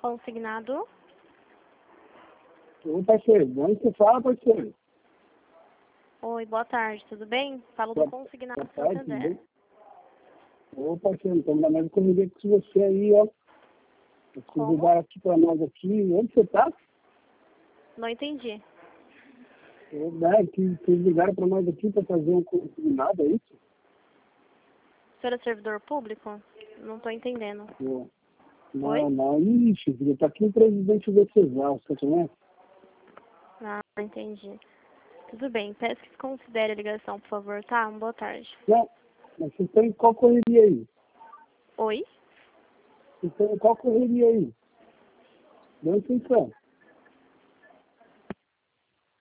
Consignado. Ô, parceiro, de onde você fala, parceiro? Oi, boa tarde, tudo bem? Falo do Consignado Boa tarde, tudo Santander. bem? Ô, parceiro, estamos na mesma comigo com você aí, ó. Vocês Como? ligaram aqui pra nós aqui. Onde você tá? Não entendi. Vocês ligaram pra nós aqui pra fazer um consignado, é isso? O senhor é servidor público? Não tô entendendo. Ô, Oi? não. Ixi, filho, tá aqui o presidente do CESAL, você conhece? Ah, entendi. Tudo bem, peço que considere a ligação, por favor, tá? Boa tarde. Não, mas vocês estão em qual correria aí? Oi? Vocês estão em qual correria aí? De onde vocês estão?